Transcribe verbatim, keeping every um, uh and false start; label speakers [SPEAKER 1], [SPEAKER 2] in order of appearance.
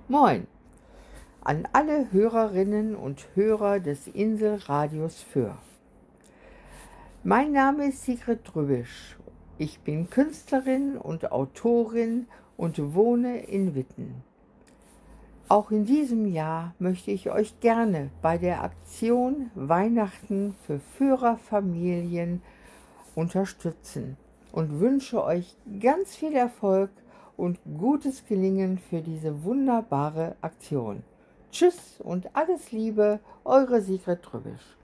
[SPEAKER 1] Moin an alle Hörerinnen und Hörer des Inselradios Föhr. Mein Name ist Sigrid Drübisch. Ich bin Künstlerin und Autorin und wohne in Witten. Auch in diesem Jahr möchte ich euch gerne bei der Aktion Weihnachten für Führerfamilien unterstützen und wünsche euch ganz viel Erfolg und gutes Gelingen für diese wunderbare Aktion. Tschüss und alles Liebe, eure Sigrid Drübisch.